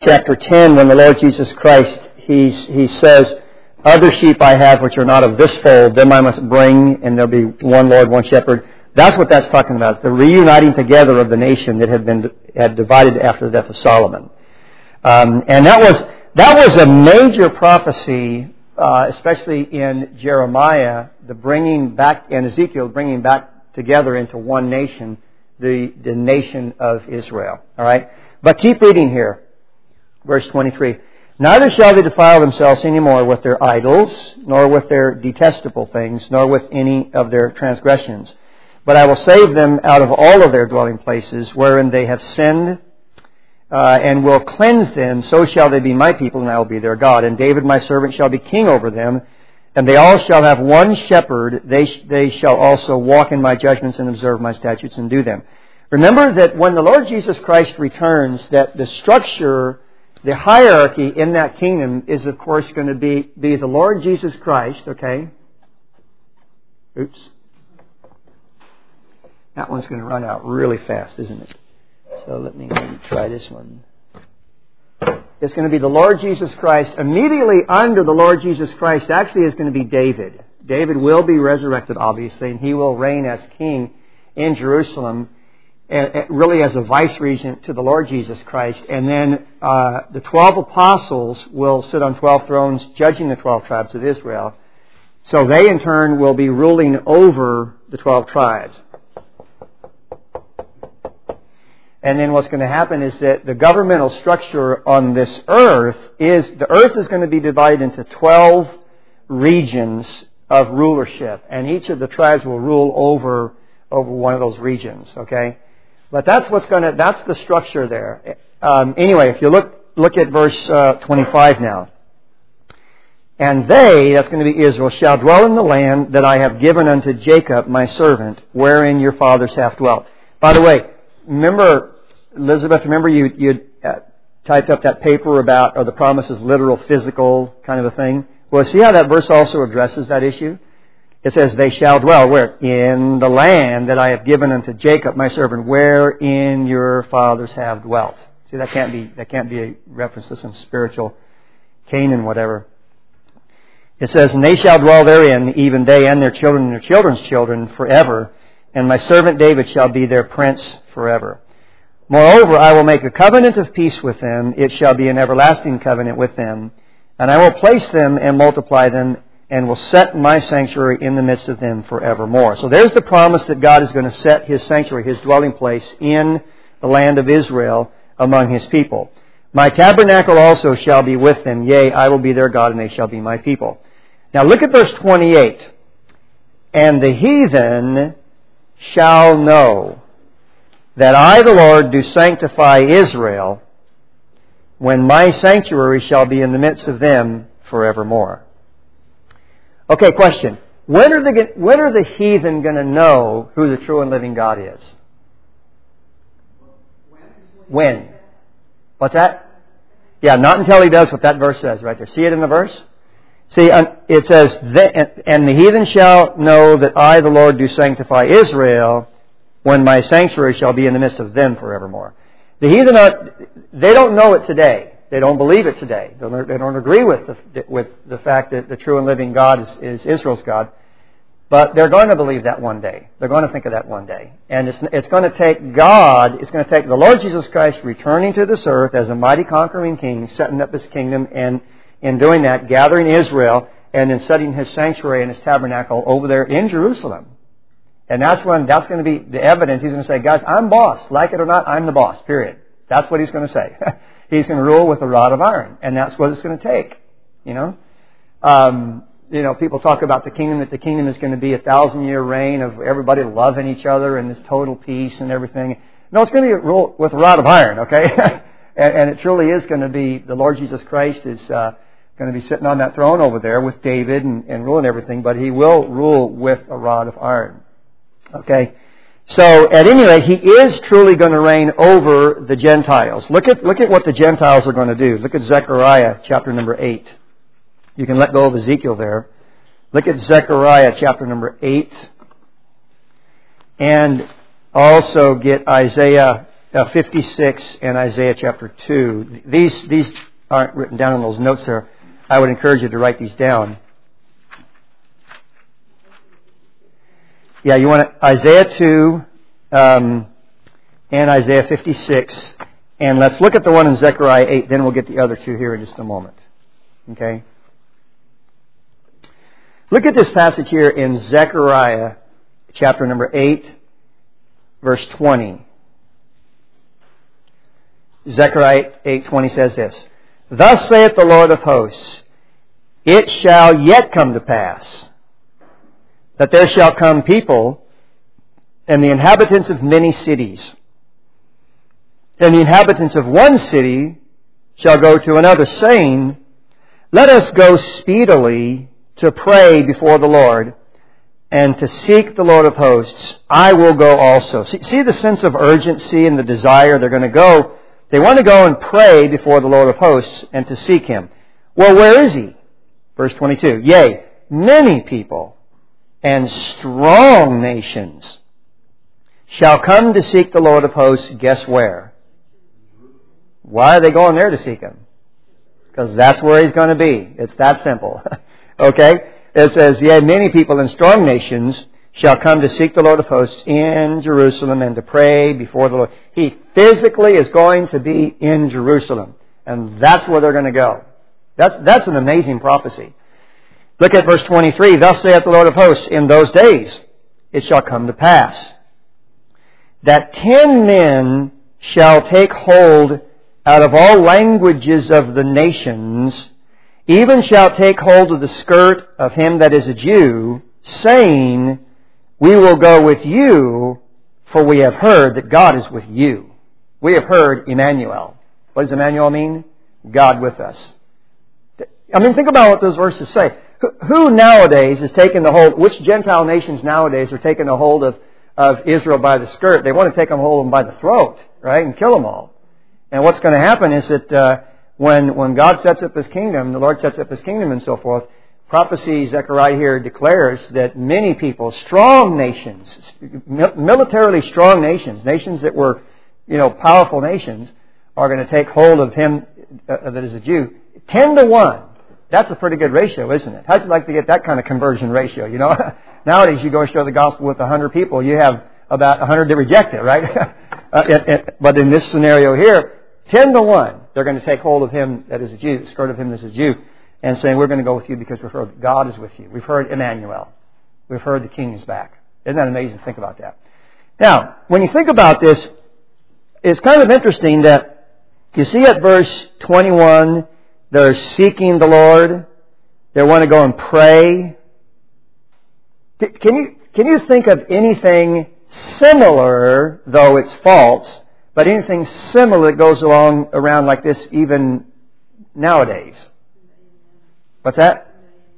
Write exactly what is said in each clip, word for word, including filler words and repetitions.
chapter ten, when the Lord Jesus Christ, he's, he says, other sheep I have which are not of this fold, them I must bring, and there'll be one Lord, one shepherd. That's what that's talking about. The reuniting together of the nation that had been had divided after the death of Solomon. Um, and that was that was a major prophecy, uh, especially in Jeremiah, the bringing back, and Ezekiel, bringing back together into one nation, the, the nation of Israel. All right? But keep reading here. Verse twenty-three. Neither shall they defile themselves any more with their idols, nor with their detestable things, nor with any of their transgressions. But I will save them out of all of their dwelling places, wherein they have sinned, uh, and will cleanse them. So shall they be my people, and I will be their God. And David my servant shall be king over them, and they all shall have one shepherd. They sh- they shall also walk in my judgments and observe my statutes and do them. Remember that when the Lord Jesus Christ returns, that the structure, the hierarchy in that kingdom is, of course, going to be, be the Lord Jesus Christ, okay? Oops. That one's going to run out really fast, isn't it? So let me maybe try this one. It's going to be the Lord Jesus Christ. Immediately under the Lord Jesus Christ actually is going to be David. David will be resurrected, obviously, and he will reign as king in Jerusalem, really as a vice-regent to the Lord Jesus Christ. And then uh, the twelve apostles will sit on twelve thrones judging the twelve tribes of Israel. So they in turn will be ruling over the twelve tribes. And then what's going to happen is that the governmental structure on this earth is, the earth is going to be divided into twelve regions of rulership. And each of the tribes will rule over, over one of those regions, okay? But that's what's going to, that's the structure there. Um, anyway, if you look, look at verse uh, twenty-five now. And they, that's going to be Israel, shall dwell in the land that I have given unto Jacob, my servant, wherein your fathers have dwelt. By the way, remember, Elizabeth, remember you you uh, typed up that paper about, are the promises literal, physical kind of a thing? Well, see how that verse also addresses that issue? It says, they shall dwell where? In the land that I have given unto Jacob, my servant, wherein your fathers have dwelt. See, that can't be that can't be a reference to some spiritual Canaan, whatever. It says, and they shall dwell therein, even they and their children and their children's children forever. And my servant David shall be their prince forever. Moreover, I will make a covenant of peace with them. It shall be an everlasting covenant with them. And I will place them and multiply them, and will set my sanctuary in the midst of them forevermore. So there's the promise that God is going to set His sanctuary, His dwelling place, in the land of Israel among His people. My tabernacle also shall be with them. Yea, I will be their God, and they shall be my people. Now look at verse twenty-eight. And the heathen shall know that I, the Lord, do sanctify Israel, when my sanctuary shall be in the midst of them forevermore. Okay, question. When are the, when are the heathen going to know who the true and living God is? When? What's that? Yeah, not until He does what that verse says right there. See it in the verse? See, it says, and the heathen shall know that I, the Lord, do sanctify Israel, when my sanctuary shall be in the midst of them forevermore. The heathen, are, they don't know it today. They don't believe it today. They don't, they don't agree with the, with the fact that the true and living God is, is Israel's God. But they're going to believe that one day. They're going to think of that one day. And it's, it's going to take God, it's going to take the Lord Jesus Christ returning to this earth as a mighty conquering king, setting up His kingdom, and in doing that, gathering Israel, and then setting His sanctuary and His tabernacle over there in Jerusalem. And that's when, that's going to be the evidence. He's going to say, guys, I'm boss. Like it or not, I'm the boss, period. That's what He's going to say. He's going to rule with a rod of iron. And that's what it's going to take. You know? Um, you know, people talk about the kingdom, that the kingdom is going to be a thousand year reign of everybody loving each other and this total peace and everything. No, it's going to be ruled with a rod of iron, okay? and, and it truly is going to be, the Lord Jesus Christ is uh, going to be sitting on that throne over there with David and, and ruling everything, but He will rule with a rod of iron. Okay, so at any rate, He is truly going to reign over the Gentiles. Look at look at what the Gentiles are going to do. Look at Zechariah chapter number eight. You can let go of Ezekiel there. Look at Zechariah chapter number eight, and also get Isaiah uh, fifty-six and Isaiah chapter two. These, these aren't written down in those notes there. I would encourage you to write these down. Yeah, you want to, Isaiah two um, and Isaiah fifty-six. And let's look at the one in Zechariah eight, then we'll get the other two here in just a moment. Okay? Look at this passage here in Zechariah chapter number eight, verse twenty. Zechariah eight twenty says this, "Thus saith the Lord of hosts, it shall yet come to pass, that there shall come people, and the inhabitants of many cities, and the inhabitants of one city shall go to another, saying, Let us go speedily to pray before the Lord, and to seek the Lord of hosts. I will go also." See, see the sense of urgency and the desire. They're going to go. They want to go and pray before the Lord of hosts and to seek Him. Well, where is He? Verse twenty-two. "Yea, many people and strong nations shall come to seek the Lord of hosts." Guess where? Why are they going there to seek Him? Because that's where He's going to be. It's that simple. Okay? It says, "Yea, many people and strong nations shall come to seek the Lord of hosts in Jerusalem and to pray before the Lord." He physically is going to be in Jerusalem. And that's where they're going to go. That's, that's an amazing prophecy. Look at verse twenty-three. "Thus saith the Lord of hosts, in those days it shall come to pass, that ten men shall take hold out of all languages of the nations, even shall take hold of the skirt of him that is a Jew, saying, We will go with you, for we have heard that God is with you." We have heard Emmanuel. What does Emmanuel mean? God with us. I mean, think about what those verses say. Who nowadays is taking the hold, which Gentile nations nowadays are taking the hold of, of Israel by the skirt? They want to take them hold of them by the throat, right, and kill them all. And what's going to happen is that uh, when, when God sets up His kingdom, the Lord sets up His kingdom and so forth, prophecy, Zechariah here declares that many people, strong nations, militarily strong nations, nations that were, you know, powerful nations, are going to take hold of him uh, that is a Jew. Ten to one. That's a pretty good ratio, isn't it? How'd you like to get that kind of conversion ratio? You know, nowadays you go and share the gospel with a hundred people, you have about a hundred that reject it, right? uh, it, it, but in this scenario here, ten to one, they're going to take hold of him that is a Jew, the skirt of him that is a Jew, and saying, "We're going to go with you because we've heard God is with you. We've heard Emmanuel. We've heard the King is back." Isn't that amazing to think about that? Now, when you think about this, it's kind of interesting that you see at verse twenty-one, they're seeking the Lord. They want to go and pray. Can you, can you think of anything similar, though it's false, but anything similar that goes along around like this even nowadays? What's that?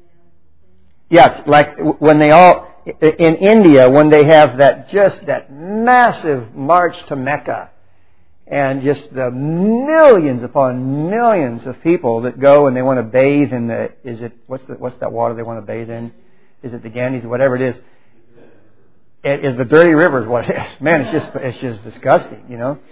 Yeah, like when they all, in India, when they have that, just that massive march to Mecca, and just the millions upon millions of people that go and they want to bathe in the, is it, what's the, what's that water they want to bathe in? Is it the Ganges or whatever it is? It is the dirty river is what it is. Man, it's just, it's just disgusting, you know?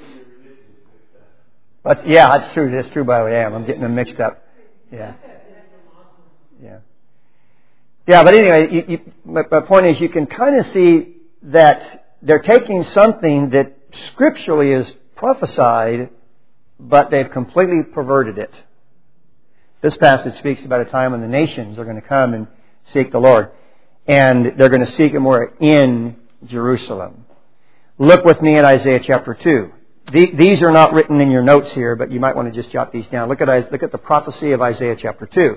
But yeah, that's true. That's true by the way I am. I'm getting them mixed up. Yeah. Yeah. Yeah, but anyway, you, you, my, my point is you can kind of see that they're taking something that scripturally is prophesied, but they've completely perverted it. This passage speaks about a time when the nations are going to come and seek the Lord. And they're going to seek Him where? In Jerusalem. Look with me at Isaiah chapter two. These are not written in your notes here, but you might want to just jot these down. Look at, look at the prophecy of Isaiah chapter two.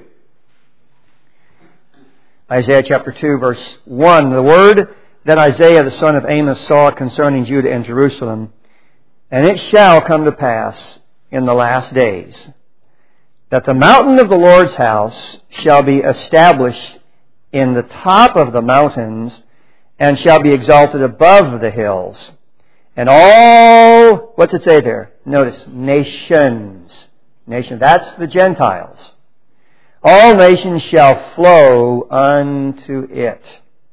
Isaiah chapter two, verse one. "The word that Isaiah the son of Amos saw concerning Judah and Jerusalem, and it shall come to pass in the last days, that the mountain of the Lord's house shall be established in the top of the mountains, and shall be exalted above the hills. And all," what's it say there? Notice, nations. Nation, that's the Gentiles. "All nations shall flow unto it.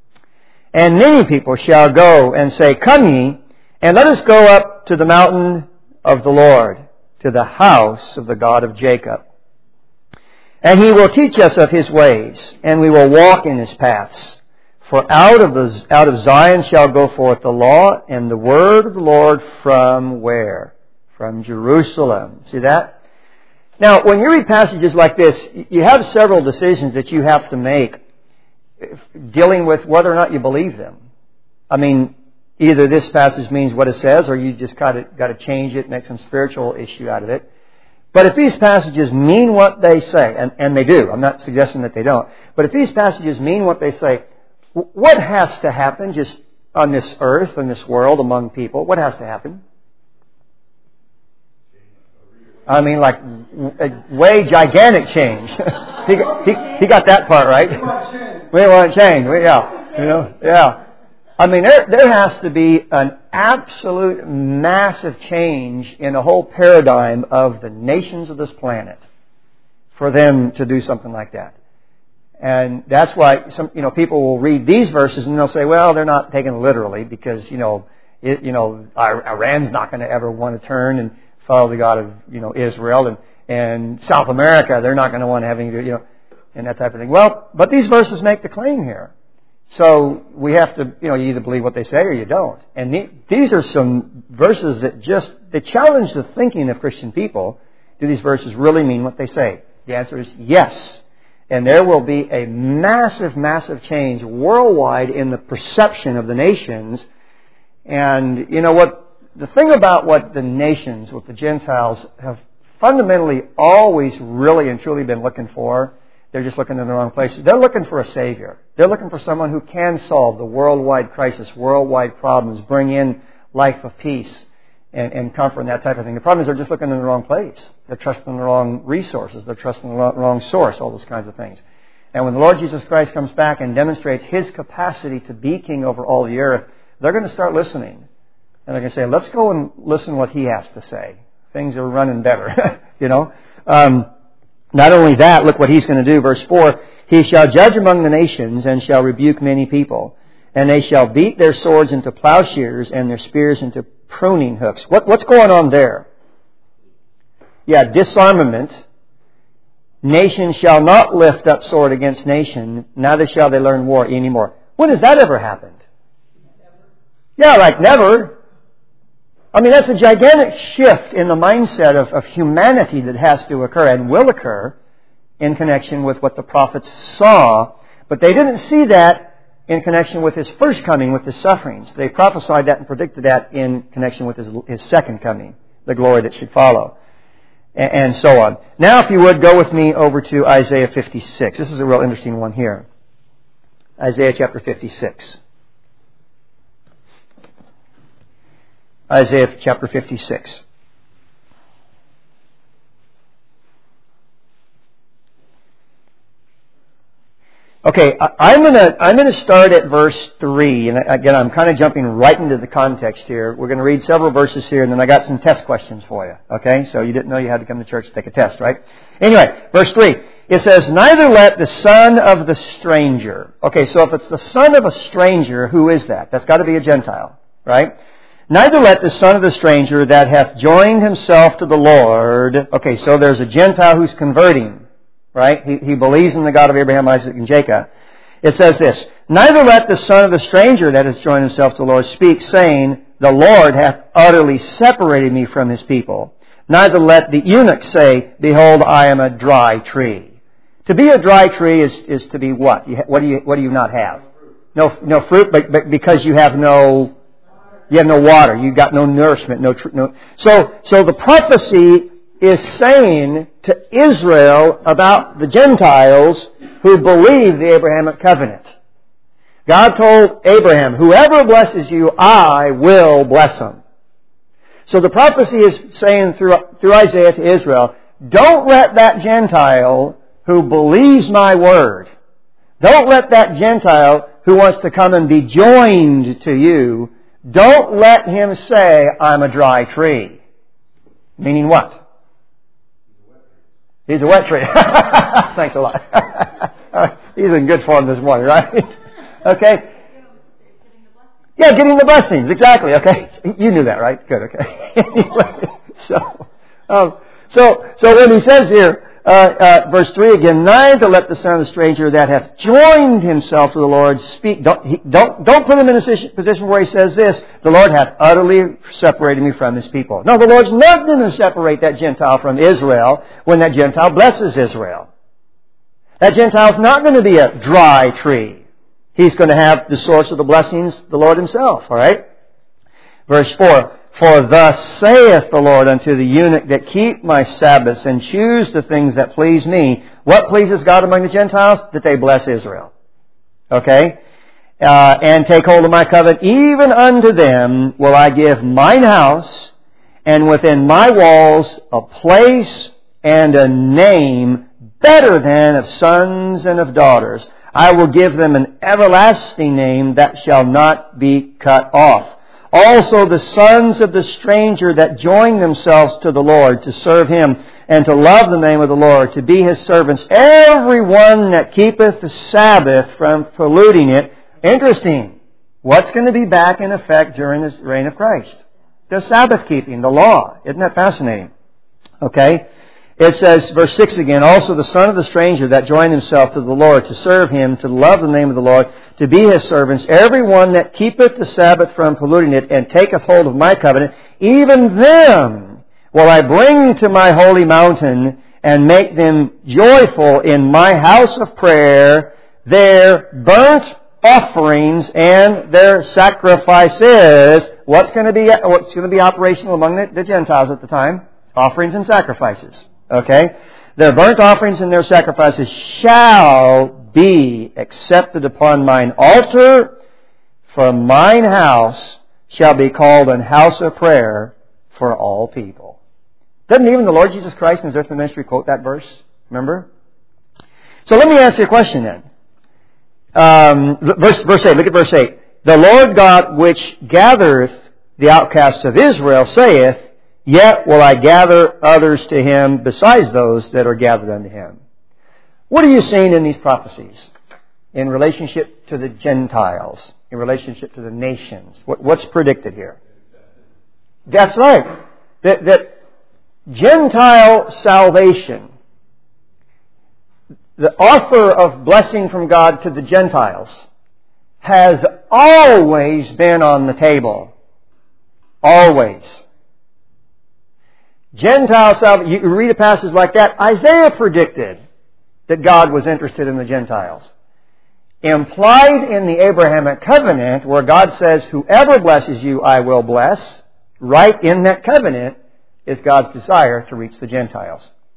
And many people shall go and say, Come ye, and let us go up to the mountain of the Lord, to the house of the God of Jacob. And He will teach us of His ways, and we will walk in His paths. For out of the out of Zion shall go forth the law and the word of the Lord from where? From Jerusalem. See that? Now, when you read passages like this, you have several decisions that you have to make dealing with whether or not you believe them. I mean, either this passage means what it says, or you just got to, got to change it, make some spiritual issue out of it. But if these passages mean what they say, and, and they do, I'm not suggesting that they don't, but if these passages mean what they say, what has to happen just on this earth, in this world, among people? What has to happen? I mean, like, a way gigantic change. he, he, he got that part right. We want change. We, yeah. You know, yeah. I mean, there, there has to be an absolute massive change in the whole paradigm of the nations of this planet for them to do something like that. And that's why some, you know, people will read these verses and they'll say, well, they're not taken literally because, you know, it, you know, Iran's not going to ever want to turn and follow the God of, you know, Israel, and, and South America, they're not going to want to have any, you know, and that type of thing. Well, but these verses make the claim here. So we have to, you know, you either believe what they say or you don't. And the, these are some verses that just, they challenge the thinking of Christian people. Do these verses really mean what they say? The answer is yes. And there will be a massive, massive change worldwide in the perception of the nations. And, you know, what, the thing about what the nations, what the Gentiles have fundamentally always really and truly been looking for, they're just looking in the wrong places. They're looking for a Savior. They're looking for someone who can solve the worldwide crisis, worldwide problems, bring in life of peace and, and comfort and that type of thing. The problem is they're just looking in the wrong place. They're trusting the wrong resources. They're trusting the wrong source, all those kinds of things. And when the Lord Jesus Christ comes back and demonstrates His capacity to be King over all the earth, they're going to start listening. And they're going to say, let's go and listen to what He has to say. Things are running better, you know. Um, not only that, look what He's going to do. Verse four, He shall judge among the nations and shall rebuke many people. And they shall beat their swords into plowshares and their spears into pruning hooks. What, what's going on there? Yeah, disarmament. Nation shall not lift up sword against nation, neither shall they learn war anymore. When has that ever happened? Yeah, like never. I mean, that's a gigantic shift in the mindset of, of humanity that has to occur and will occur in connection with what the prophets saw. But they didn't see that in connection with His first coming, with His sufferings. They prophesied that and predicted that in connection with His, his second coming, the glory that should follow, and, and so on. Now, if you would, go with me over to Isaiah fifty-six. This is a real interesting one here. Isaiah chapter fifty-six. Isaiah chapter fifty-six. Okay, I'm gonna I'm gonna start at verse three, and again I'm kind of jumping right into the context here. We're going to read several verses here, and then I got some test questions for you. Okay, so you didn't know you had to come to church to take a test, right? Anyway, verse three. It says, "Neither let the son of the stranger." Okay, so if it's the son of a stranger, who is that? That's got to be a Gentile, right? "Neither let the son of the stranger that hath joined himself to the Lord." Okay, so there's a Gentile who's converting. Right? He, he believes in the God of Abraham, Isaac, and Jacob. It says this, "Neither let the son of the stranger that has joined himself to the Lord speak, saying, The Lord hath utterly separated me from His people. Neither let the eunuch say, Behold, I am a dry tree." To be a dry tree is, is to be what? You, what do you what do you not have? No no fruit, but, but because you have no you have no water, you got no nourishment, no tr- no. So so the prophecy is saying to Israel about the Gentiles who believe the Abrahamic covenant. God told Abraham, "Whoever blesses you, I will bless him." So the prophecy is saying through, through Isaiah to Israel, don't let that Gentile who believes my word, don't let that Gentile who wants to come and be joined to you, don't let him say, "I'm a dry tree." Meaning what? He's a wet tree. Thanks a lot. He's in good form this morning, right? Okay. Yeah, getting the blessings. Exactly. Okay. You knew that, right? Good. Okay. Anyway, so, um, so, so when he says here, uh, uh, verse three again, neither let the son of the stranger that hath joined himself to the Lord speak. Don't, he, don't, don't put him in a position where he says this, the Lord hath utterly separated me from his people. No, the Lord's not going to separate that Gentile from Israel when that Gentile blesses Israel. That Gentile's not going to be a dry tree. He's going to have the source of the blessings, the Lord himself, all right? Verse four, for thus saith the Lord unto the eunuch that keep my Sabbaths and choose the things that please me. What pleases God among the Gentiles? That they bless Israel. Okay? Uh, and take hold of my covenant. Even unto them will I give mine house, and within my walls a place and a name better than of sons and of daughters. I will give them an everlasting name that shall not be cut off. Also the sons of the stranger that join themselves to the Lord to serve Him and to love the name of the Lord, to be His servants, every one that keepeth the Sabbath from polluting it. Interesting. What's going to be back in effect during this reign of Christ? The Sabbath keeping, the law. Isn't that fascinating? Okay. It says, verse six again, also the son of the stranger that joined himself to the Lord to serve Him, to love the name of the Lord, to be His servants, every one that keepeth the Sabbath from polluting it, and taketh hold of my covenant, even them will I bring to my holy mountain, and make them joyful in my house of prayer, their burnt offerings and their sacrifices. What's going to be, what's going to be operational among the, the Gentiles at the time? Offerings and sacrifices. Okay? Their burnt offerings and their sacrifices shall be accepted upon mine altar, for mine house shall be called an house of prayer for all people. Doesn't even the Lord Jesus Christ in His earthly ministry quote that verse? Remember? So let me ask you a question then. Um, verse, verse eight, look at verse eight. The Lord God which gathereth the outcasts of Israel saith, yet will I gather others to Him besides those that are gathered unto Him. What are you seeing in these prophecies in relationship to the Gentiles, in relationship to the nations? What, what's predicted here? That's right. That, that Gentile salvation, the offer of blessing from God to the Gentiles, has always been on the table. Always. Gentile salvation, you read a passage like that, Isaiah predicted that God was interested in the Gentiles. Implied in the Abrahamic covenant, where God says, whoever blesses you, I will bless, right in that covenant is God's desire to reach the Gentiles.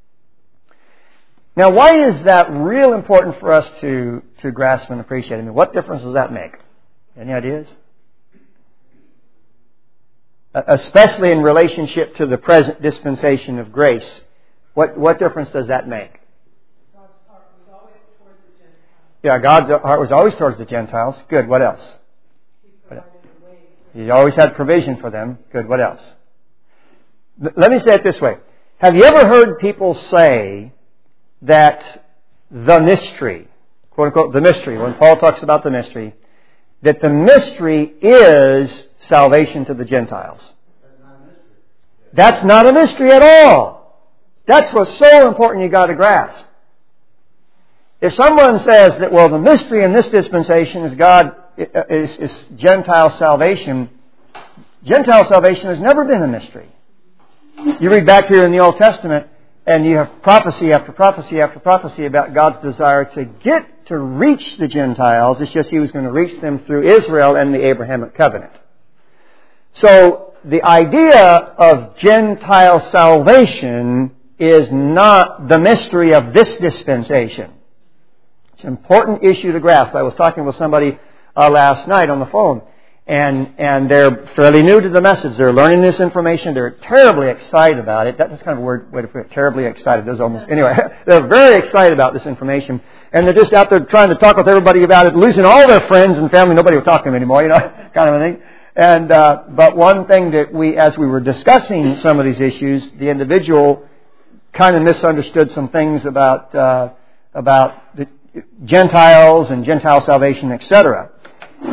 Now, why is that real important for us to, to grasp and appreciate? I mean, what difference does that make? Any ideas? Especially in relationship to the present dispensation of grace. What, what difference does that make? God's heart was always towards the Gentiles. Yeah, God's heart was always towards the Gentiles. Good, what else? He provided a way. He always had provision for them. Good, what else? Let me say it this way. Have you ever heard people say that the mystery, quote unquote, the mystery, when Paul talks about the mystery, that the mystery is salvation to the Gentiles? That's not a mystery at all. That's what's so important you got to grasp. If someone says that, well, the mystery in this dispensation is God, is, is Gentile salvation, Gentile salvation has never been a mystery. You read back here in the Old Testament, and you have prophecy after prophecy after prophecy about God's desire to get to reach the Gentiles. It's just He was going to reach them through Israel and the Abrahamic covenant. So the idea of Gentile salvation is not the mystery of this dispensation. It's an important issue to grasp. I was talking with somebody uh, last night on the phone, and and they're fairly new to the message. They're learning this information. They're terribly excited about it. That's kind of a weird way to put it. Terribly excited. There's almost anyway. They're very excited about this information, and they're just out there trying to talk with everybody about it, losing all their friends and family. Nobody will talk to them anymore. You know, kind of a thing. And uh, but one thing that we, as we were discussing some of these issues, the individual kind of misunderstood some things about uh, about the Gentiles and Gentile salvation, et cetera.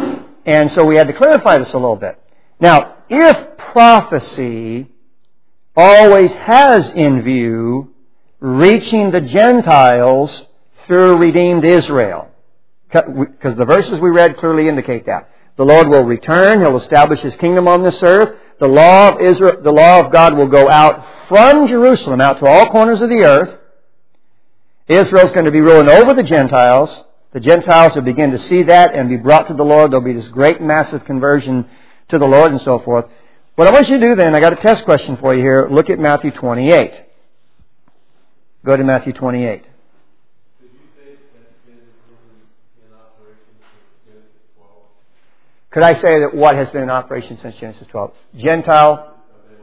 And so we had to clarify this a little bit. Now, if prophecy always has in view reaching the Gentiles through redeemed Israel. Because the verses we read clearly indicate that. The Lord will return. He'll establish His kingdom on this earth. The law of Israel, the law of God will go out from Jerusalem, out to all corners of the earth. Israel's going to be ruling over the Gentiles. The Gentiles will begin to see that and be brought to the Lord. There'll be this great massive conversion to the Lord and so forth. What I want you to do then, I got a test question for you here. Look at Matthew twenty-eight. Go to Matthew twenty-eight. Did you say that's been in operation since Genesis twelve? Could I say that what has been in operation since Genesis twelve? Gentile?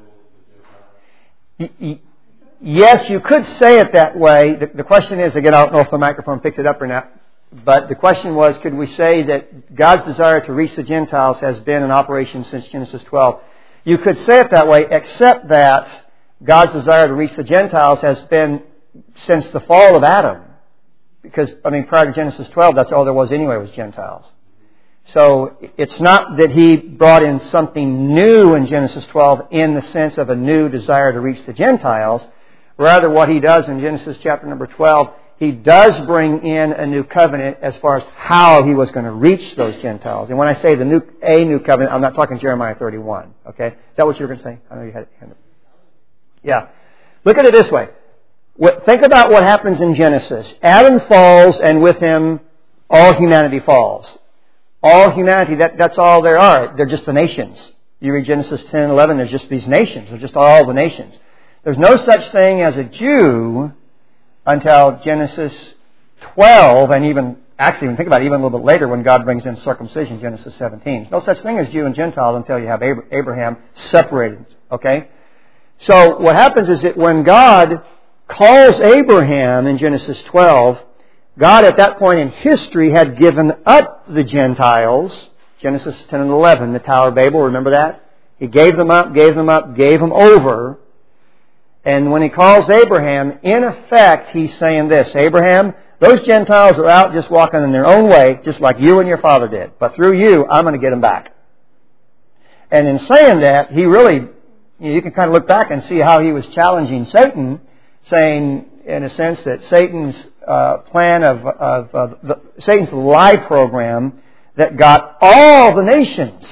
Y- y- yes, you could say it that way. The, the question is, again, I don't know if the microphone picked it up or not, but the question was, could we say that God's desire to reach the Gentiles has been in operation since Genesis twelve? You could say it that way, except that God's desire to reach the Gentiles has been since the fall of Adam. Because, I mean, prior to Genesis twelve, that's all there was anyway, was Gentiles. So it's not that He brought in something new in Genesis twelve in the sense of a new desire to reach the Gentiles. Rather, what He does in Genesis chapter number twelve, He does bring in a new covenant as far as how He was going to reach those Gentiles. And when I say the new a new covenant, I'm not talking Jeremiah thirty-one. Okay? Is that what you were going to say? I know you had it. Yeah. Look at it this way. Think about what happens in Genesis. Adam falls, and with him, all humanity falls. All humanity, that, that's all there are. They're just the nations. You read Genesis ten and eleven, there's just these nations. They're just all the nations. There's no such thing as a Jew until Genesis twelve, and even, actually, even think about it, even a little bit later when God brings in circumcision, Genesis seventeen. There's no such thing as Jew and Gentile until you have Abraham separated. Okay? So what happens is that when God calls Abraham in Genesis twelve, God at that point in history had given up the Gentiles. Genesis ten and eleven, the Tower of Babel, remember that? He gave them up, gave them up, gave them over. And when He calls Abraham, in effect, He's saying this: Abraham, those Gentiles are out just walking in their own way, just like you and your father did. But through you, I'm going to get them back. And in saying that, He really, you can kind of look back and see how He was challenging Satan, saying, in a sense, that Satan's uh, plan of, of uh, the, Satan's lie program that got all the nations.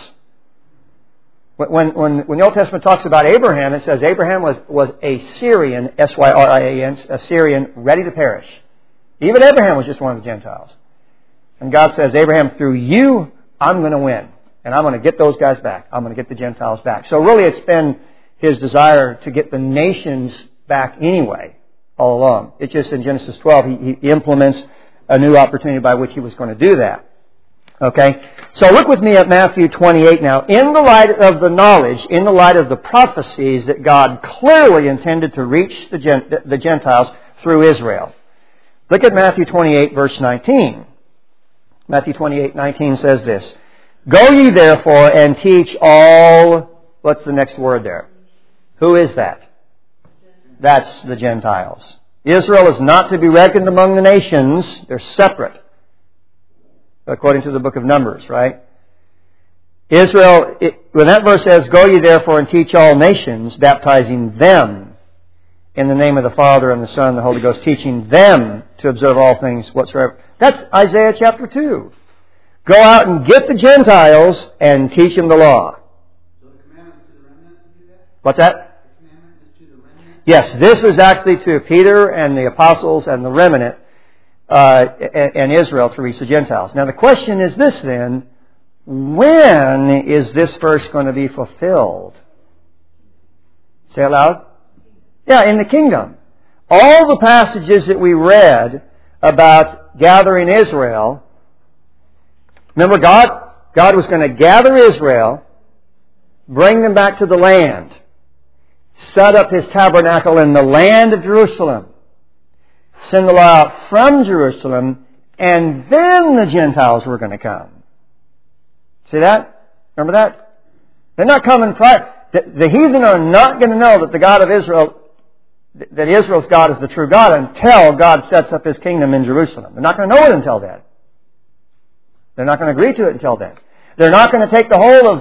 When, when, when the Old Testament talks about Abraham, it says Abraham was, was a Syrian, S Y R I A N, a Syrian, ready to perish. Even Abraham was just one of the Gentiles. And God says, Abraham, through you, I'm going to win. And I'm going to get those guys back. I'm going to get the Gentiles back. So really it's been His desire to get the nations back anyway, all along. It's just in Genesis twelve, He, he implements a new opportunity by which He was going to do that. Okay? So look with me at Matthew twenty-eight now. In the light of the knowledge, in the light of the prophecies that God clearly intended to reach the, Gent- the Gentiles through Israel. Look at Matthew twenty-eight, verse nineteen. Matthew twenty-eight, nineteen says this: Go ye therefore and teach all... What's the next word there? Who is that? That's the Gentiles. Israel is not to be reckoned among the nations. They're separate, according to the book of Numbers, right? Israel, it, when that verse says, Go ye therefore and teach all nations, baptizing them in the name of the Father and the Son and the Holy Ghost, teaching them to observe all things whatsoever. That's Isaiah chapter two. Go out and get the Gentiles and teach them the law. So the commandment is to the remnant to do that? What's that? The commandment is to the remnant? Yes, this is actually to Peter and the apostles and the remnant uh, and, and Israel to reach the Gentiles. Now the question is this then: when is this verse going to be fulfilled? Say it loud. Yeah, in the kingdom. All the passages that we read about gathering Israel, remember God, God was going to gather Israel, bring them back to the land, set up His tabernacle in the land of Jerusalem, send the law out from Jerusalem, and then the Gentiles were going to come. See that? Remember that? They're not coming prior. The, the heathen are not going to know that the God of Israel, that Israel's God is the true God until God sets up His kingdom in Jerusalem. They're not going to know it until then. They're not going to agree to it until then. They're not going to take the whole of,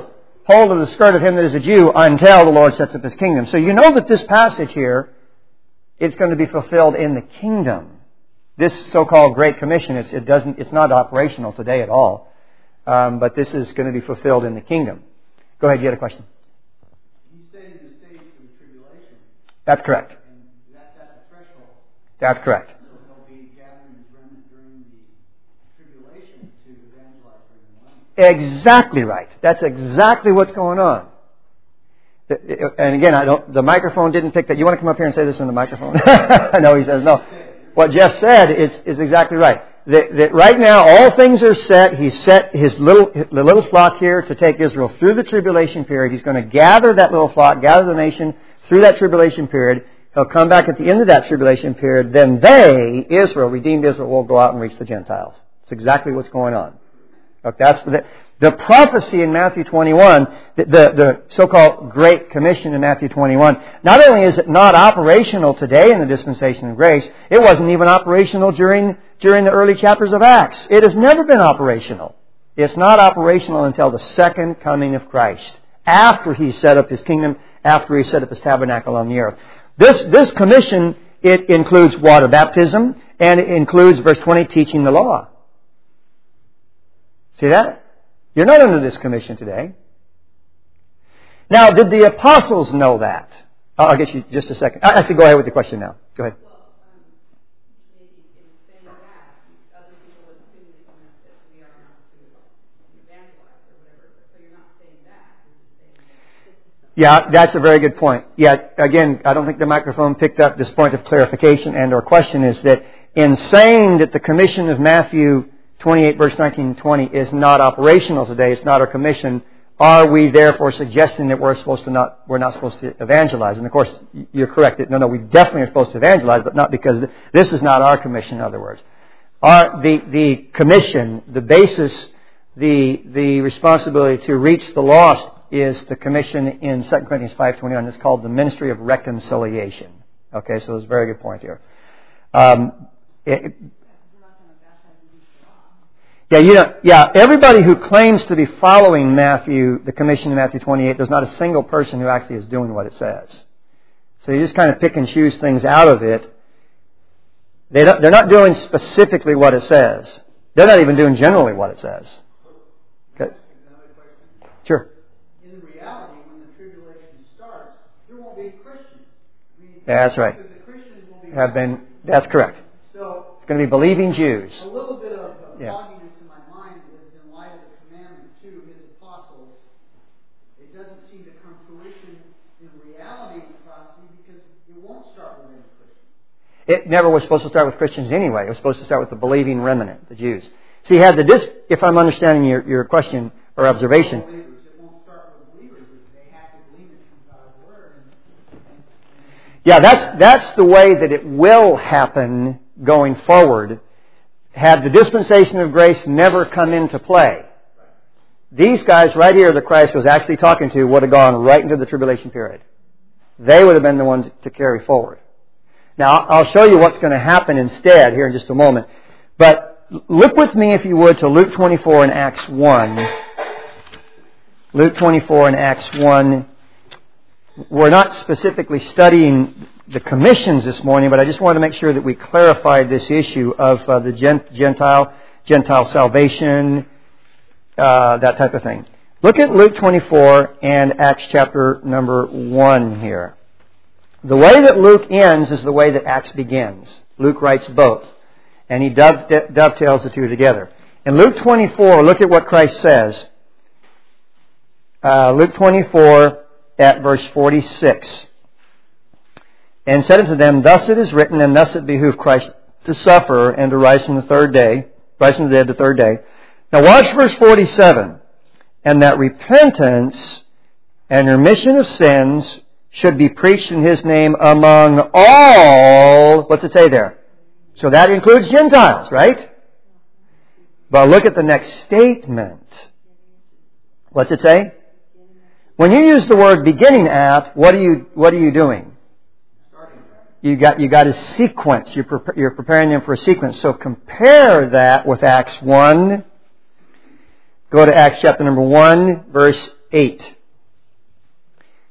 hold of the skirt of him that is a Jew until the Lord sets up his kingdom. So you know that this passage here, it's going to be fulfilled in the kingdom. This so-called Great Commission, it's, it doesn't, it's not operational today at all. Um, but this is going to be fulfilled in the kingdom. Go ahead, you had a question. He's setting the stage for the tribulation. That's correct. And that's at the threshold. That's correct. So he'll be gathering his remnant during the tribulation to evangelize during the millennium. Exactly right. That's exactly what's going on. And again, I don't. The microphone didn't pick that. You want to come up here and say this in the microphone? No, he says no. What Jeff said is, is exactly right. That, that right now all things are set. He's set his little the little flock here to take Israel through the tribulation period. He's going to gather that little flock, gather the nation through that tribulation period. He'll come back at the end of that tribulation period. Then they, Israel, redeemed Israel, will go out and reach the Gentiles. That's exactly what's going on. Okay, that's the, the prophecy in Matthew twenty-one, the, the, the so-called Great Commission in Matthew twenty-one. Not only is it not operational today in the dispensation of grace, it wasn't even operational during during the early chapters of Acts. It has never been operational. It's not operational until the second coming of Christ, after He set up His kingdom, after He set up His tabernacle on the earth. This this commission, it includes water baptism, and it includes, verse twenty, teaching the law. See that? You're not under this commission today. Now, did the apostles know that? I'll get you just a second. I said, go ahead with the question now. Go ahead. Well, um, maybe in saying that, other people would assume that we are not to evangelize or whatever. So you're not saying that. You're just saying that. Yeah, that's a very good point. Yeah, again, I don't think the microphone picked up this point of clarification, and our question is that in saying that the commission of Matthew twenty-eight, verse nineteen and twenty is not operational today, it's not our commission, are we therefore suggesting that we're supposed to not, we're not supposed to evangelize? And of course, you're correct. No, no, we definitely are supposed to evangelize, but not because this is not our commission, in other words. Our, the, the commission, the basis, the, the responsibility to reach the lost is the commission in Second Corinthians five twenty-one. It's called the ministry of reconciliation. Okay, so it's a very good point here. Um, it, Yeah, you know, yeah, everybody who claims to be following Matthew, the commission in Matthew twenty-eight, there's not a single person who actually is doing what it says. So you just kind of pick and choose things out of it. They don't, they're not doing specifically what it says. They're not even doing generally what it says. Okay. Another question? Sure. In reality, when the tribulation starts, there won't be Christians. I mean, That's right. because the Christians will be Have been, that's correct. So It's going to be believing Jews. a little bit of uh, Yeah. fogginess in my mind is in light of the commandment to His apostles. It doesn't seem to come to fruition in reality in the prophecy because it won't start with any Christians. It never was supposed to start with Christians anyway. It was supposed to start with the believing remnant, the Jews. So you had the dis- if I'm understanding your, your question or observation. Believers. It won't start with believers. They have to believe it from God's word. And, and, Yeah, that's that's the way that it will happen going forward. Had the dispensation of grace never come into play, these guys right here that Christ was actually talking to would have gone right into the tribulation period. They would have been the ones to carry forward. Now, I'll show you what's going to happen instead here in just a moment. But look with me, if you would, to Luke twenty-four and Acts one. Luke twenty-four and Acts one. We're not specifically studying the commissions this morning, but I just want to make sure that we clarify this issue of uh, the Gentile, Gentile salvation, uh, that type of thing. Look at Luke twenty-four and Acts chapter number one here. The way that Luke ends is the way that Acts begins. Luke writes both, and he dove- dovetails the two together. In Luke twenty-four, look at what Christ says. Uh, Luke twenty-four at verse forty-six. And said unto them, Thus it is written, and thus it behooved Christ to suffer and to rise from the third day, rise from the dead the third day. Now watch verse forty-seven. And that repentance and remission of sins should be preached in His name among all. What's it say there? So that includes Gentiles, right? But look at the next statement. What's it say? When you use the word beginning at, what are you what are you doing? You got you got a sequence. You're pre- you're preparing them for a sequence. So compare that with Acts one. Go to Acts chapter number one, verse eight.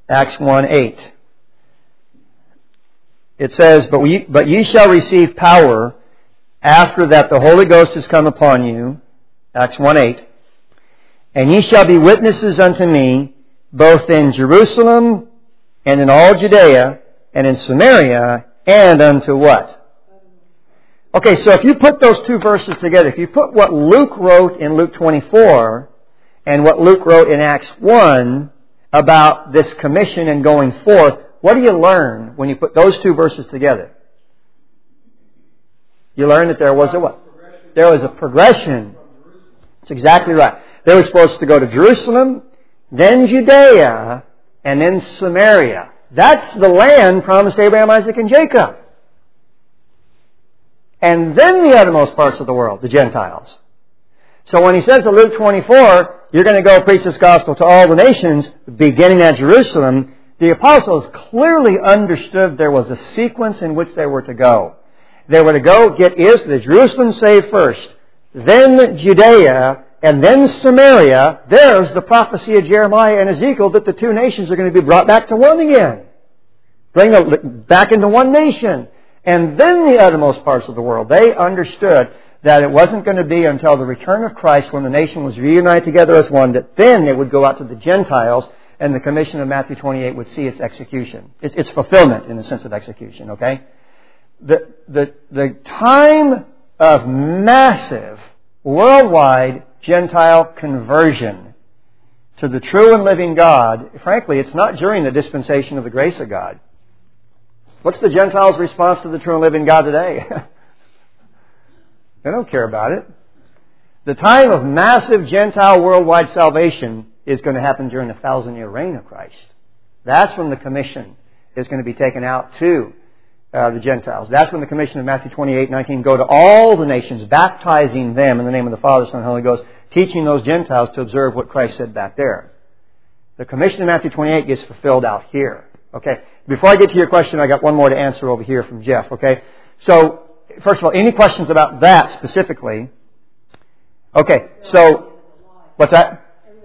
Acts one eight. It says, but, we, but ye shall receive power after that the Holy Ghost is come upon you. Acts one eight. And ye shall be witnesses unto me, both in Jerusalem and in all Judea and in Samaria and unto what? Okay, so if you put those two verses together, if you put what Luke wrote in Luke twenty-four and what Luke wrote in Acts one about this commission and going forth, what do you learn when you put those two verses together? You learn that there was a what? There was a progression. That's exactly right. They were supposed to go to Jerusalem, then Judea, and then Samaria. That's the land promised Abraham, Isaac, and Jacob. And then the uttermost parts of the world, the Gentiles. So when he says in Luke twenty-four, you're going to go preach this gospel to all the nations, beginning at Jerusalem, the apostles clearly understood there was a sequence in which they were to go. They were to go get Israel, Jerusalem saved first, then Judea, and then Samaria. There's the prophecy of Jeremiah and Ezekiel that the two nations are going to be brought back to one again. Bring them back into one nation. And then the uttermost parts of the world. They understood that it wasn't going to be until the return of Christ, when the nation was reunited together as one, that then they would go out to the Gentiles, and the commission of Matthew twenty-eight would see its execution. It's, it's fulfillment in the sense of execution, okay? The, the, the time of massive worldwide Gentile conversion to the true and living God, frankly, it's not during the dispensation of the grace of God. What's the Gentiles' response to the true and living God today? They don't care about it. The time of massive Gentile worldwide salvation is going to happen during the thousand-year reign of Christ. That's when the commission is going to be taken out to uh, the Gentiles. That's when the commission of Matthew twenty-eight nineteen, go to all the nations, baptizing them in the name of the Father, Son, and Holy Ghost, teaching those Gentiles to observe what Christ said back there. The commission of Matthew twenty-eight gets fulfilled out here. Okay? Before I get to your question, I got one more to answer over here from Jeff. Okay? So, first of all, any questions about that specifically? Okay, so, what's that?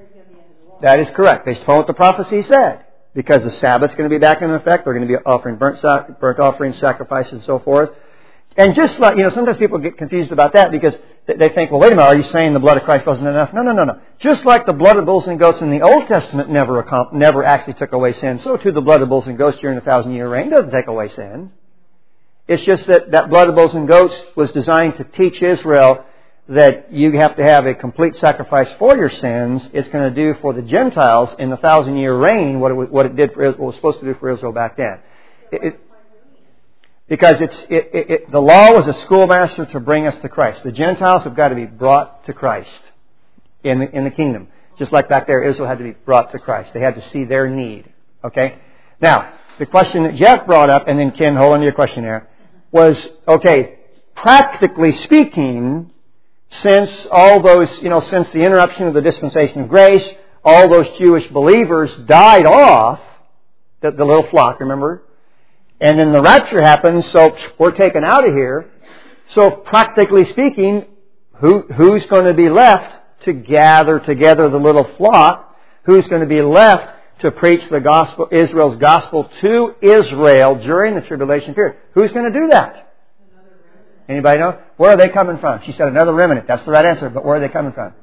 That is correct, based upon what the prophecy said. Because the Sabbath's going to be back in effect, they're going to be offering burnt, sac- burnt offerings, sacrifices, and so forth. And just like, you know, sometimes people get confused about that because they think, well, wait a minute, are you saying the blood of Christ wasn't enough? No, no, no, no. Just like the blood of bulls and goats in the Old Testament never never actually took away sin, so too the blood of bulls and goats during the thousand-year reign doesn't take away sin. It's just that that blood of bulls and goats was designed to teach Israel that you have to have a complete sacrifice for your sins. It's going to do for the Gentiles in the thousand-year reign what it, what it did for Israel, what it was supposed to do for Israel back then. It, it, because it's it, it, it, the law was a schoolmaster to bring us to Christ. The Gentiles have got to be brought to Christ in the, in the kingdom. Just like back there, Israel had to be brought to Christ. They had to see their need. Okay? Now, the question that Jeff brought up, and then Ken, hold on to your question there, was, okay, practically speaking, since all those, you know, since the interruption of the dispensation of grace, all those Jewish believers died off, the, the little flock, remember? And then the rapture happens, so we're taken out of here. So practically speaking, who, who's going to be left to gather together the little flock? Who's going to be left to preach the gospel, Israel's gospel to Israel during the tribulation period? Who's going to do that? Anybody know? Where are they coming from? She said another remnant. That's the right answer, but where are they coming from?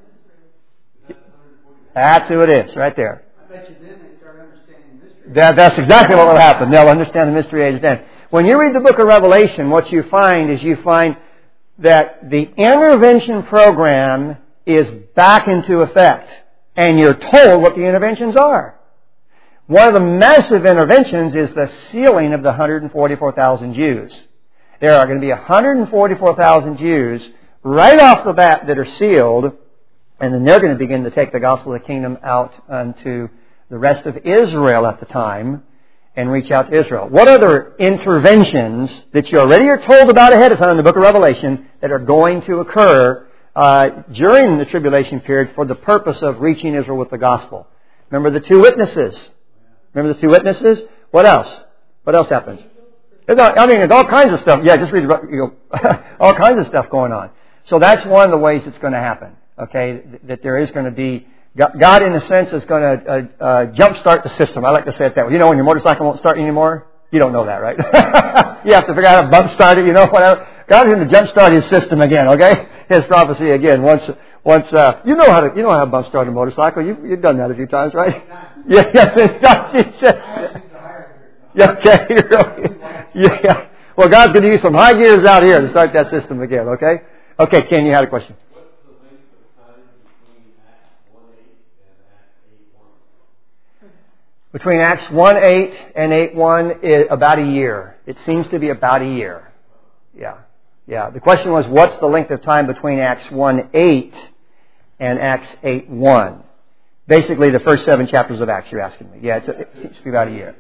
That's who it is, right there. I bet you then they start understanding mystery. That, that's exactly what will happen. They'll understand the mystery age then. When you read the book of Revelation, what you find is you find that the intervention program is back into effect. And you're told what the interventions are. One of the massive interventions is the sealing of the one hundred forty-four thousand Jews. There are going to be one hundred forty-four thousand Jews right off the bat that are sealed, and then they're going to begin to take the gospel of the kingdom out unto the rest of Israel at the time and reach out to Israel. What other interventions that you already are told about ahead of time in the book of Revelation that are going to occur uh, during the tribulation period for the purpose of reaching Israel with the gospel? Remember the two witnesses. Remember the two witnesses? What else? What else happens? I mean, there's all kinds of stuff. Yeah, just read about, you know, all kinds of stuff going on. So that's one of the ways it's going to happen. Okay, that there is going to be God, in a sense, is going to uh, uh, jumpstart the system. I like to say it that way. You know when your motorcycle won't start anymore? You don't know that, right? You have to figure out how to bump start it, you know, whatever. God's going to jumpstart His system again, okay? His prophecy again. Once, once, uh, you know how to, you know how to bump start a motorcycle. You, you've done that a few times, right? Yeah, yeah, yeah, okay. Yeah. Well, God's going to use some high gears out here to start that system again, okay? Okay, Ken, you had a question. What's the length of time between Acts one eight and Acts eight one? Between Acts one eight and eight one is about a year. It seems to be about a year. Yeah. Yeah. The question was, what's the length of time between Acts one eight and Acts eight one? Basically, the first seven chapters of Acts, you're asking me. Yeah, it's a, it seems to be about a year.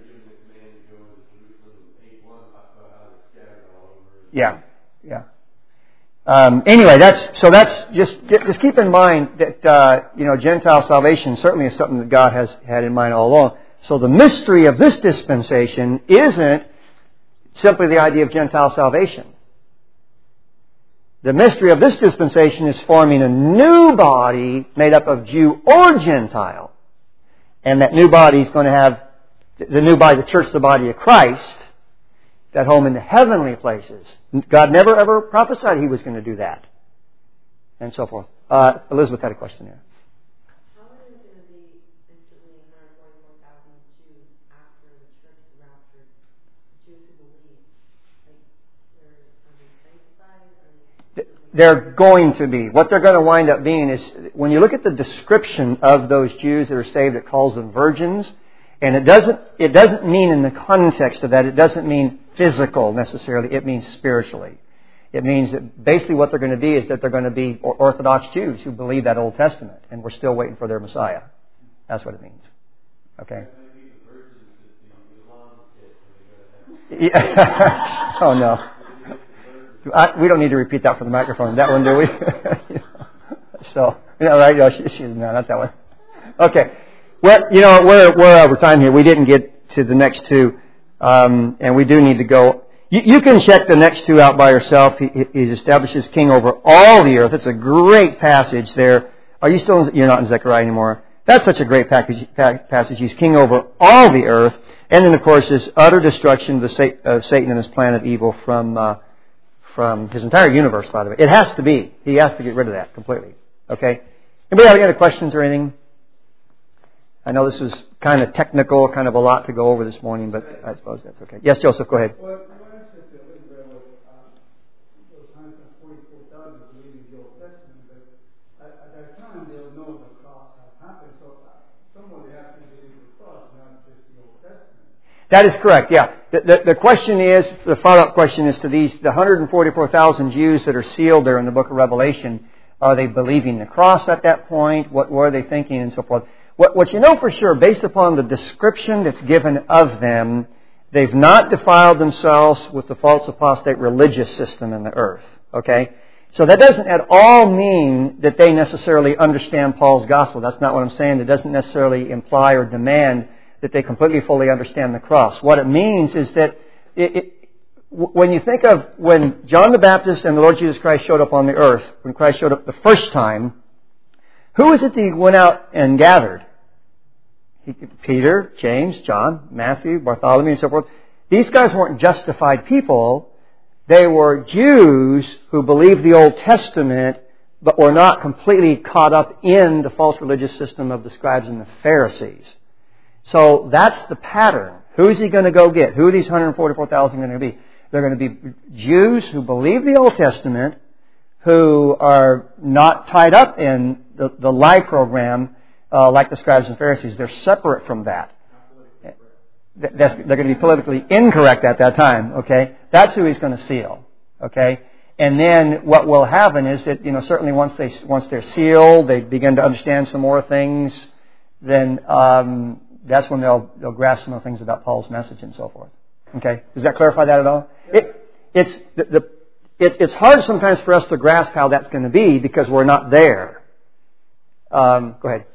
Yeah. Yeah. Um, anyway, that's so. That's just just keep in mind that uh, you know Gentile salvation certainly is something that God has had in mind all along. So the mystery of this dispensation isn't simply the idea of Gentile salvation. The mystery of this dispensation is forming a new body made up of Jew or Gentile, and that new body is going to have the new body, the church, the body of Christ, that home in the heavenly places. God never ever prophesied He was going to do that. And so forth. Uh, Elizabeth had a question there. How are there going to be instantly one hundred forty-four thousand Jews after the church is raptured? Jews who believe? Like, they're, are they sanctified? Are they... They're going to be. What they're going to wind up being is, when you look at the description of those Jews that are saved, it calls them virgins. And it doesn't, it doesn't mean in the context of that, it doesn't mean physical necessarily, it means spiritually. It means that basically what they're going to be is that they're going to be Orthodox Jews who believe that Old Testament, and we're still waiting for their Messiah. That's what it means. Okay? Yeah. Oh no. I, we don't need to repeat that for the microphone. That one, do we? So, yeah, right? No, she, she, no, not that one. Okay. Well, you know, we're, we're over time here. We didn't get to the next two, um, and we do need to go. You, you can check the next two out by yourself. He, he's established as king over all the earth. It's a great passage there. Are you still in, you're not in Zechariah anymore? That's such a great package, passage. He's king over all the earth. And then, of course, his utter destruction of, the, of Satan and his plan of evil from, uh, from his entire universe, by the way. It has to be. He has to get rid of that completely. Okay? Anybody have any other questions or anything? I know this was kind of technical, kind of a lot to go over this morning, but I suppose that's okay. Yes, Joseph, go ahead. Well, what I said to Elizabeth was um, those one hundred forty-four thousand believing the Old Testament, but at, at that time they'll know the cross has happened, so uh, someone they have to believe the cross, not just the Old Testament. That is correct, yeah. The, the, the question is, the follow-up question is to these, the one hundred forty-four thousand Jews that are sealed there in the book of Revelation, are they believing the cross at that point? What were they thinking and so forth? What, what you know for sure, based upon the description that's given of them, they've not defiled themselves with the false apostate religious system in the earth. Okay? So that doesn't at all mean that they necessarily understand Paul's gospel. That's not what I'm saying. It doesn't necessarily imply or demand that they completely fully understand the cross. What it means is that it, it, when you think of when John the Baptist and the Lord Jesus Christ showed up on the earth, when Christ showed up the first time, who is it that he went out and gathered? Peter, James, John, Matthew, Bartholomew, and so forth. These guys weren't justified people. They were Jews who believed the Old Testament, but were not completely caught up in the false religious system of the scribes and the Pharisees. So that's the pattern. Who is he going to go get? Who are these one hundred forty-four thousand going to be? They're going to be Jews who believe the Old Testament, who are not tied up in the, the lie program Uh, like the scribes and Pharisees. They're separate from that. That's, they're going to be politically incorrect at that time. Okay, that's who he's going to seal. Okay, and then what will happen is that, you know, certainly once they once they're sealed, they begin to understand some more things. Then um, that's when they'll they'll grasp some more things about Paul's message and so forth. Okay, does that clarify that at all? It, it's the, the it, it's hard sometimes for us to grasp how that's going to be because we're not there. Um, go ahead.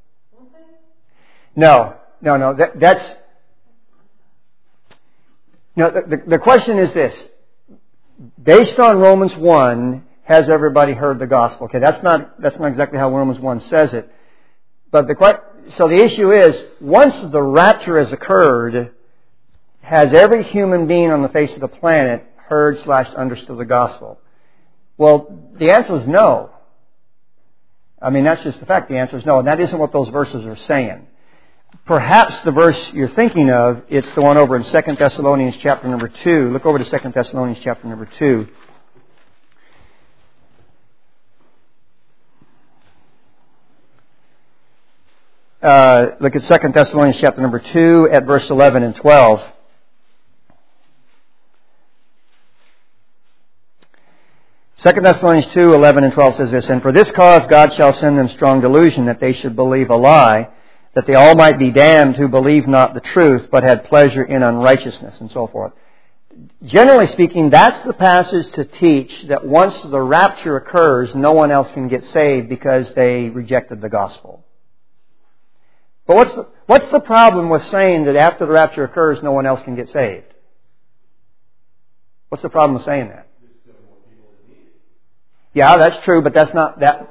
No, no, no. That, that's Now, the, the, the question is this. Based on Romans one, has everybody heard the gospel? Okay, that's not, that's not exactly how Romans one says it. But the, so the issue is, once the rapture has occurred, has every human being on the face of the planet heard slash understood the gospel? Well, the answer is no. I mean, that's just the fact. The answer is no. And that isn't what those verses are saying. Perhaps the verse you're thinking of, it's the one over in Second Thessalonians chapter number two. Look over to Second Thessalonians chapter number two. Uh, look at Second Thessalonians chapter number two at verse eleven and twelve. Second Thessalonians two, eleven and twelve says this, "And for this cause God shall send them strong delusion, that they should believe a lie, that they all might be damned who believed not the truth, but had pleasure in unrighteousness," and so forth. Generally speaking, that's the passage to teach that once the rapture occurs, no one else can get saved because they rejected the gospel. But what's the, what's the problem with saying that after the rapture occurs, no one else can get saved? What's the problem with saying that? Yeah, that's true, but that's not that.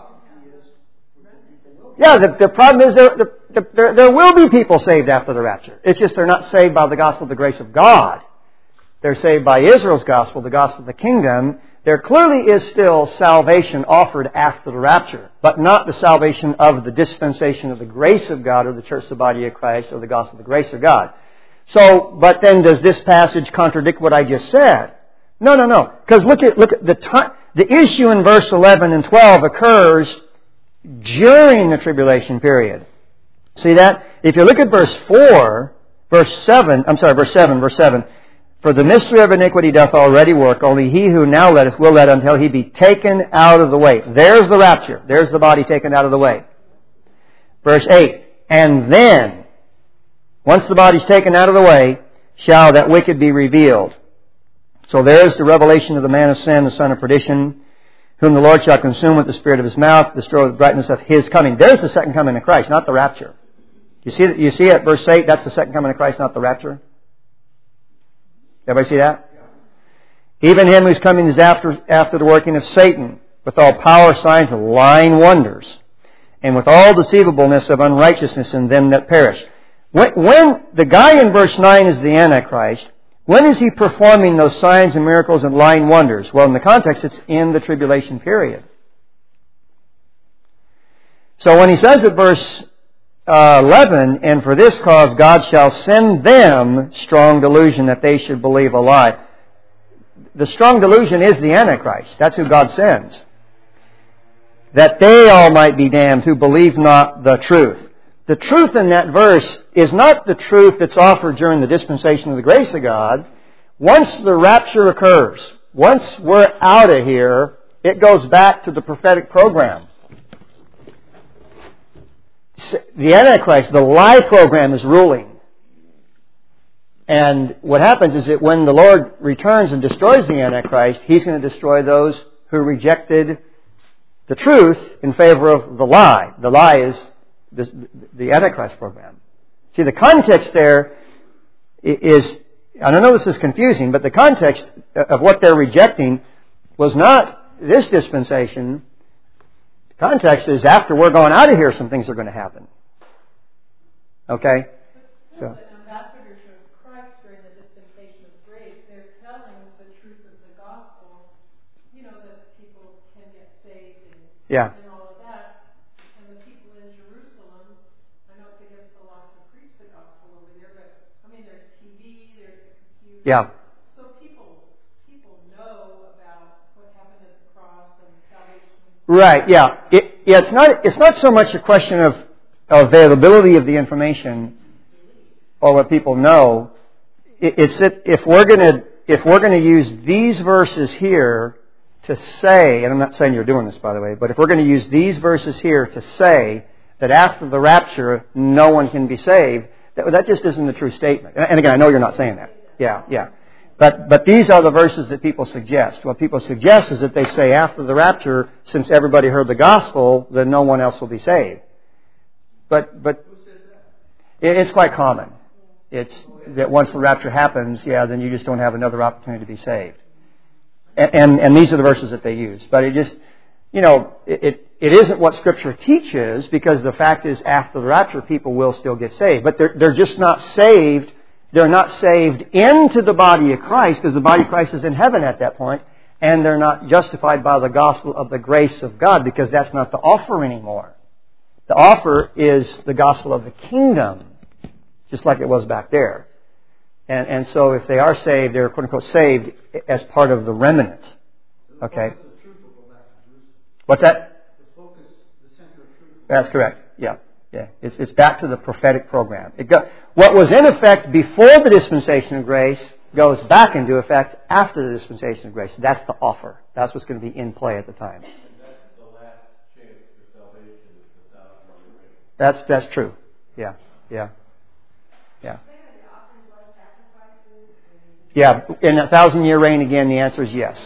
Yeah, the, the problem is there, the, there, there will be people saved after the rapture. It's just they're not saved by the gospel of the grace of God. They're saved by Israel's gospel, the gospel of the kingdom. There clearly is still salvation offered after the rapture, but not the salvation of the dispensation of the grace of God or the church, the body of Christ, or the gospel of the grace of God. So, but then does this passage contradict what I just said? No, no, no. Because look at, look at the time. The issue in verse eleven and twelve occurs during the tribulation period. See that? If you look at verse four, verse seven, I'm sorry, verse seven, verse seven. "For the mystery of iniquity doth already work, only he who now letteth will let until he be taken out of the way." There's the rapture. There's the body taken out of the way. Verse eight. "And then, once the body's taken out of the way, shall that wicked be revealed." So there's the revelation of the man of sin, the son of perdition, whom the Lord shall consume with the spirit of his mouth, destroy the brightness of his coming. There's the second coming of Christ, not the rapture. You see, you see it, verse eight, that's the second coming of Christ, not the rapture. Everybody see that? "Even him whose coming is after, after the working of Satan, with all power, signs, and lying wonders, and with all deceivableness of unrighteousness in them that perish." When, when the guy in verse nine is the Antichrist, when is he performing those signs and miracles and lying wonders? Well, in the context, it's in the tribulation period. So when he says at verse uh, eleven, "And for this cause God shall send them strong delusion, that they should believe a lie." The strong delusion is the Antichrist. That's who God sends. "That they all might be damned who believe not the truth." The truth in that verse is not the truth that's offered during the dispensation of the grace of God. Once the rapture occurs, once we're out of here, it goes back to the prophetic program. The Antichrist, the lie program, is ruling. And what happens is that when the Lord returns and destroys the Antichrist, He's going to destroy those who rejected the truth in favor of the lie. The lie is This, the Antichrist program. See, the context there is, and I know this is confusing, but the context of what they're rejecting was not this dispensation. The context is after we're going out of here, some things are going to happen. Okay? So. An ambassador to Christ during the dispensation of grace, they're telling the truth of the gospel, you know, that people can get saved and, Yeah. and all of that. And the people in Jerusalem, I know it's against the law to preach the gospel over there, but I mean, there's T V, there's the computer. Yeah. So people people know about what happened at the cross and salvation. Right, yeah. It, yeah, it's not it's not so much a question of availability of the information or what people know. It, it's that if we're going to if we're going to use these verses here to say, and I'm not saying you're doing this, by the way, but if we're going to use these verses here to say that after the rapture no one can be saved, that, that just isn't a true statement. And again, I know you're not saying that. Yeah, yeah. But but these are the verses that people suggest. What people suggest is that they say after the rapture, since everybody heard the gospel, then no one else will be saved. But but it, it's quite common. It's that once the rapture happens, yeah, then you just don't have another opportunity to be saved. And, and, and these are the verses that they use. But it just, you know, it, it, it isn't what Scripture teaches, because the fact is after the rapture, people will still get saved. But they're, they're just not saved. They're not saved into the body of Christ, because the body of Christ is in heaven at that point. And they're not justified by the gospel of the grace of God, because that's not the offer anymore. The offer is the gospel of the kingdom, just like it was back there. And, and so if they are saved, they're quote-unquote saved as part of the remnant. Okay? What's that? The focus, the center of truth. That's correct. Yeah. Yeah. It's, it's back to the prophetic program. It go, what was in effect before the dispensation of grace goes back into effect after the dispensation of grace. That's the offer. That's what's going to be in play at the time. And that's the last chance for salvation is the thousand-year reign. That's, that's true. Yeah. Yeah. Yeah. Yeah. In a thousand-year reign again, the answer is yes.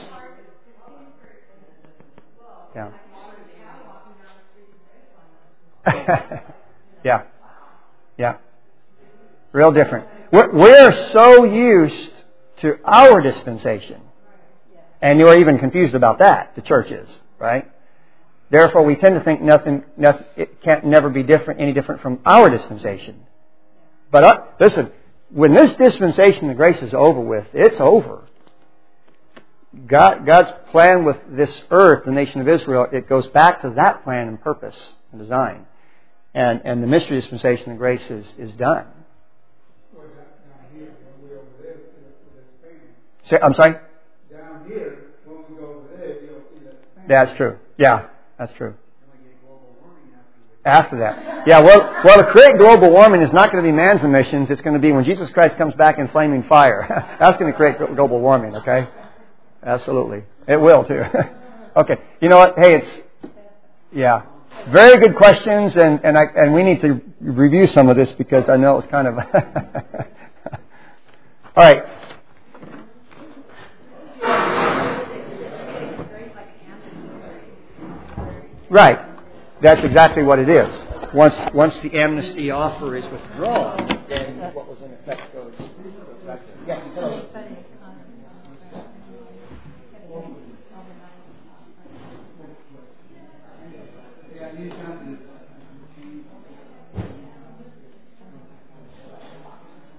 Yeah. Yeah. Yeah. Real different. We're, we're so used to our dispensation. And you're even confused about that, the church is, right? Therefore, we tend to think nothing, nothing it can't never be different, any different from our dispensation. But uh, listen, when this dispensation of grace is over with, it's over. God, God's plan with this earth, the nation of Israel, it goes back to that plan and purpose and design. And, and the mystery dispensation of grace is, is done. Say, I'm sorry? Down here, when we go over there, you'll see that. That's true. Yeah, that's true. After that. Yeah, well, well, to create global warming is not going to be man's emissions. It's going to be when Jesus Christ comes back in flaming fire. That's going to create global warming, okay? Absolutely. It will, too. Okay. You know what? Hey, it's... Yeah. Very good questions, and, and, I, and we need to review some of this because I know it's kind of... All right. Right. That's exactly what it is. Once once the amnesty offer is withdrawn, then what was in effect goes, goes back to... Yes, hello.